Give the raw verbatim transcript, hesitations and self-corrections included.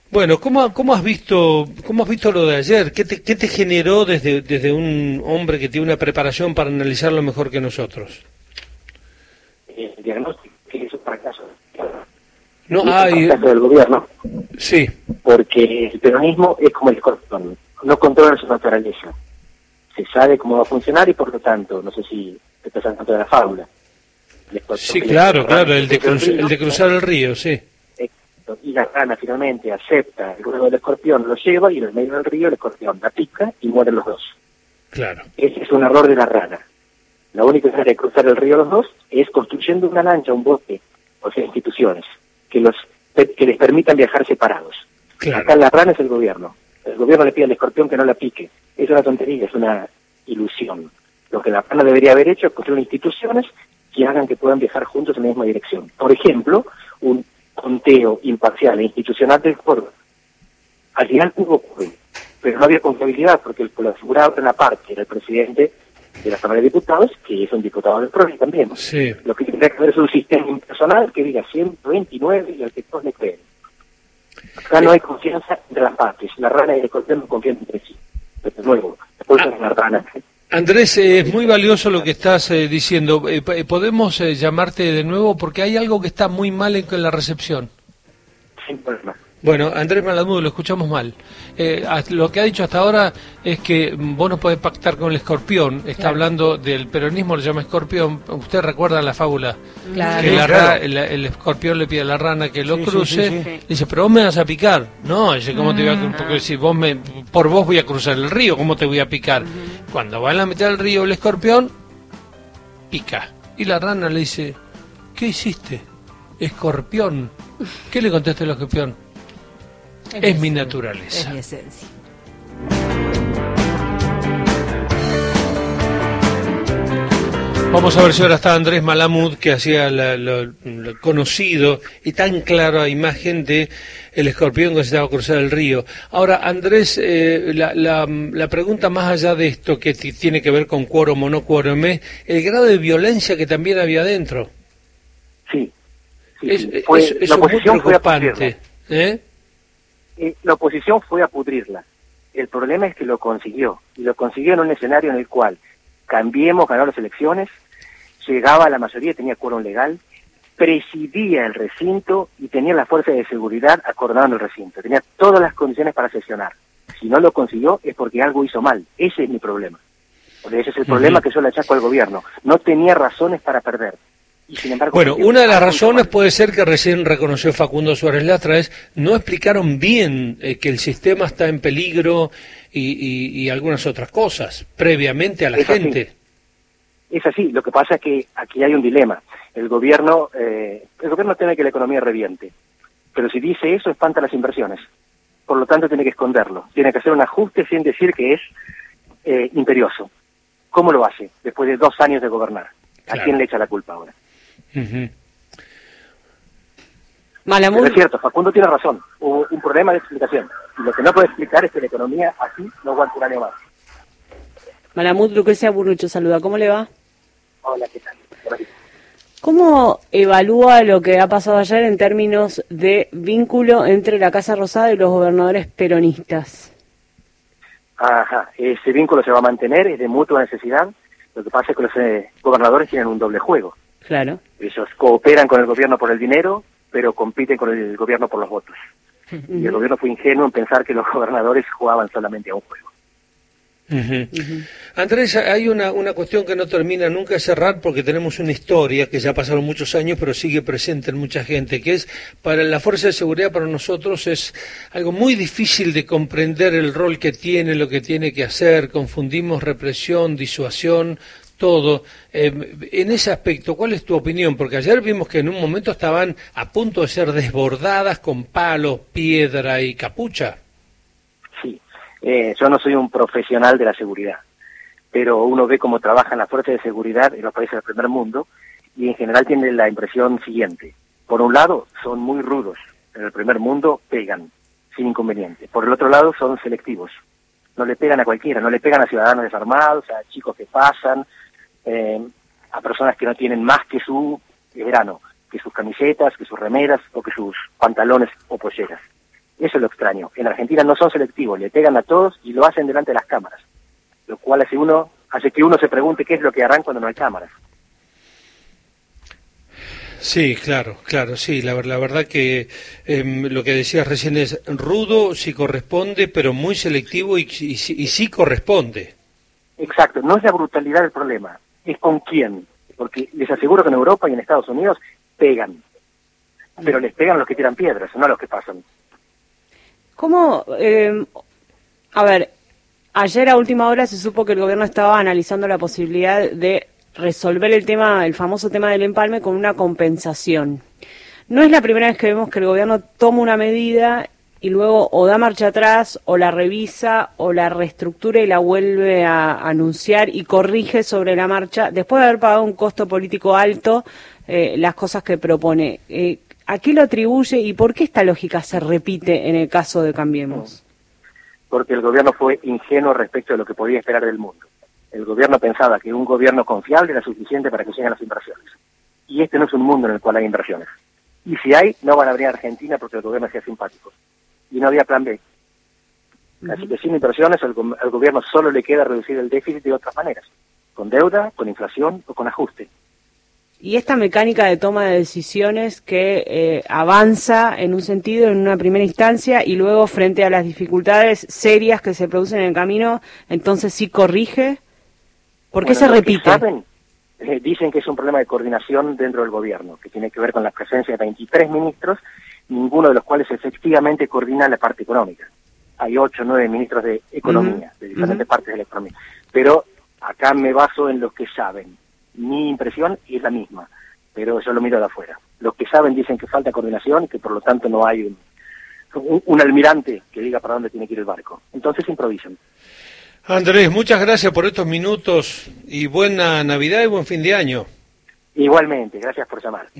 Bueno, ¿cómo, cómo has visto cómo has visto lo de ayer? ¿Qué te, qué te generó desde, desde un hombre que tiene una preparación para analizarlo mejor que nosotros? El diagnóstico que es un fracaso. No y hay... un fracaso del gobierno. Sí. Porque el peronismo es como el escorpión, no controla su naturaleza. Se sabe cómo va a funcionar y por lo tanto, no sé si te estás dando de la fábula. Sí, claro, claro, el de, cruz, el de cruzar el río, sí. Y la rana finalmente acepta el huevo del escorpión, lo lleva y en el medio del río el escorpión la pica y mueren los dos. Claro. Ese es un error de la rana. La única manera de cruzar el río los dos es construyendo una lancha, un bote, o sea, instituciones, que los que les permitan viajar separados. Claro. Acá la rana es el gobierno. El gobierno le pide al escorpión que no la pique. Es una tontería, es una ilusión. Lo que la rana debería haber hecho es construir instituciones que hagan que puedan viajar juntos en la misma dirección. Por ejemplo, un conteo imparcial e institucional del foro. Al final hubo ocurrido, pero no había confiabilidad porque el que lo aseguraba en la parte era el presidente de la Cámara de Diputados, que es un diputado del P R O también. Sí. Lo que tendría que haber es un sistema impersonal que diga ciento veintinueve y al que todos le creen. Acá no hay confianza entre las partes. La rana y el escorpión no confían entre sí. Desde luego, después Ah. es la rana. Andrés, eh, es muy valioso lo que estás eh, diciendo. Eh, ¿Podemos eh, llamarte de nuevo? Porque hay algo que está muy mal en, en la recepción. Sin problema. Bueno, Andrés Malamud, lo escuchamos mal. Eh, lo que ha dicho hasta ahora es que vos no podés pactar con el escorpión. Está claro. hablando del peronismo, lo llama escorpión. ¿Usted recuerda la fábula? Claro. Que la Claro. ra, el, el escorpión le pide a la rana que lo Sí, cruce. sí, sí, sí. Dice, pero vos me vas a picar. No, dice, ¿cómo te voy a Porque si vos me, por vos voy a cruzar el río, ¿cómo te voy a picar? Uh-huh. Cuando va en la mitad del río el escorpión, pica. Y la rana le dice, ¿qué hiciste? Escorpión. ¿Qué le contesta el escorpión? Es, es mi naturaleza. Es mi esencia. Vamos a ver si ahora está Andrés Malamud, que hacía la, lo, lo conocido y tan clara imagen de el escorpión que se estaba a cruzar el río. Ahora, Andrés, eh, la, la, la pregunta más allá de esto que t- tiene que ver con quórum o no quórum es el grado de violencia que también había dentro. Sí. sí, es, sí. Fue, es, es la muy oposición fue a preocupante. pudrirla. ¿Eh? Eh, la oposición fue a pudrirla. El problema es que lo consiguió. Y lo consiguió en un escenario en el cual Cambiemos ganó las elecciones, llegaba a la mayoría, tenía quórum legal, presidía el recinto y tenía la fuerza de seguridad acordando el recinto. Tenía todas las condiciones para sesionar. Si no lo consiguió es porque algo hizo mal. Ese es mi problema. Porque ese es el uh-huh. problema que yo le achaco al gobierno. No tenía razones para perder. Y sin embargo, bueno, una de las razones puede ser que recién reconoció Facundo Suárez Lastra es no explicaron bien eh, que el sistema está en peligro y, y, y algunas otras cosas previamente a la es gente. Así. Es así. Lo que pasa es que aquí hay un dilema. El gobierno, eh, el gobierno teme que la economía reviente, pero si dice eso espanta las inversiones. Por lo tanto, tiene que esconderlo. Tiene que hacer un ajuste sin decir que es eh, imperioso. ¿Cómo lo hace después de dos años de gobernar? ¿A claro. quién le echa la culpa ahora? Uh-huh. Malamud. Es cierto, Facundo tiene razón. Hubo un problema de explicación. Y lo que no puede explicar es que la economía así no aguanta un año más. Malamud, Lucrecia Burrucho saluda. ¿Cómo le va? Hola, ¿qué tal? Gracias. ¿Cómo evalúa lo que ha pasado ayer en términos de vínculo entre la Casa Rosada y los gobernadores peronistas? Ajá, ese vínculo se va a mantener, es de mutua necesidad. Lo que pasa es que los eh, gobernadores tienen un doble juego. Claro. Ellos cooperan con el gobierno por el dinero, pero compiten con el gobierno por los votos. Uh-huh. Y el gobierno fue ingenuo en pensar que los gobernadores jugaban solamente a un juego. Uh-huh. Uh-huh. Andrés, hay una, una cuestión que no termina nunca de cerrar porque tenemos una historia que ya pasaron muchos años pero sigue presente en mucha gente, que es para la Fuerza de Seguridad, para nosotros es algo muy difícil de comprender el rol que tiene, lo que tiene que hacer, confundimos represión, disuasión, todo. Eh, en ese aspecto, ¿cuál es tu opinión? Porque ayer vimos que en un momento estaban a punto de ser desbordadas con palos, piedra y capucha. Sí. Eh, yo no soy un profesional de la seguridad, pero uno ve cómo trabajan las fuerzas de seguridad en los países del primer mundo y en general tiene la impresión siguiente. Por un lado, son muy rudos. En el primer mundo pegan, sin inconveniente. Por el otro lado, son selectivos. No le pegan a cualquiera, no le pegan a ciudadanos desarmados, a chicos que pasan, eh, a personas que no tienen más que su verano, que sus camisetas, que sus remeras o que sus pantalones o polleras. Eso es lo extraño. extraño. En Argentina no son selectivos, le pegan a todos y lo hacen delante de las cámaras, lo cual hace uno hace que uno se pregunte qué es lo que harán cuando no hay cámaras. Sí, claro, claro, sí, la, la verdad que eh, lo que decías recién es rudo si corresponde, pero muy selectivo y, y, y sí corresponde. Exacto, no es la brutalidad el problema, es con quién, porque les aseguro que en Europa y en Estados Unidos pegan, pero les pegan a los que tiran piedras, no a los que pasan. ¿Cómo? Eh, a ver, ayer a última hora se supo que el gobierno estaba analizando la posibilidad de resolver el tema, el famoso tema del empalme con una compensación. No es la primera vez que vemos que el gobierno toma una medida y luego o da marcha atrás, o la revisa, o la reestructura y la vuelve a anunciar y corrige sobre la marcha, después de haber pagado un costo político alto, eh, las cosas que propone. Eh, ¿A qué lo atribuye y por qué esta lógica se repite en el caso de Cambiemos? Porque el gobierno fue ingenuo respecto de lo que podía esperar del mundo. El gobierno pensaba que un gobierno confiable era suficiente para que lleguen las inversiones. Y este no es un mundo en el cual hay inversiones. Y si hay, no van a abrir a Argentina porque el gobierno sea simpático. Y no había plan B. Uh-huh. Así que sin inversiones al, go- al gobierno solo le queda reducir el déficit de otras maneras. Con deuda, con inflación o con ajuste. Y esta mecánica de toma de decisiones que eh, avanza en un sentido en una primera instancia y luego frente a las dificultades serias que se producen en el camino, entonces sí corrige. ¿Por qué bueno, se los repite? Que saben, eh, dicen que es un problema de coordinación dentro del gobierno, que tiene que ver con la presencia de veintitrés ministros, ninguno de los cuales efectivamente coordina la parte económica. Hay ocho o nueve ministros de economía, uh-huh. de diferentes uh-huh. partes de la economía. Pero acá me baso en los que saben. Mi impresión es la misma, pero yo lo miro de afuera. Los que saben dicen que falta coordinación y que por lo tanto no hay un, un, un almirante que diga para dónde tiene que ir el barco. Entonces improvisan. Andrés, muchas gracias por estos minutos y buena Navidad y buen fin de año. Igualmente, gracias por llamar.